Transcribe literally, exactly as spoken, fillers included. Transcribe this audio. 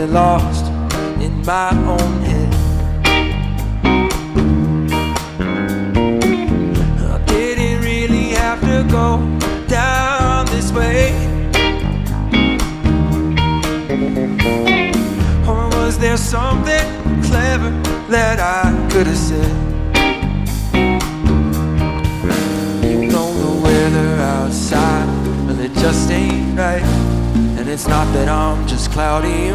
totally lost in my own head. I didn't really have to go down this way. Or was there something clever that I could have said? You know the weather outside, well, it just ain't right. And it's not that I'm just cloudy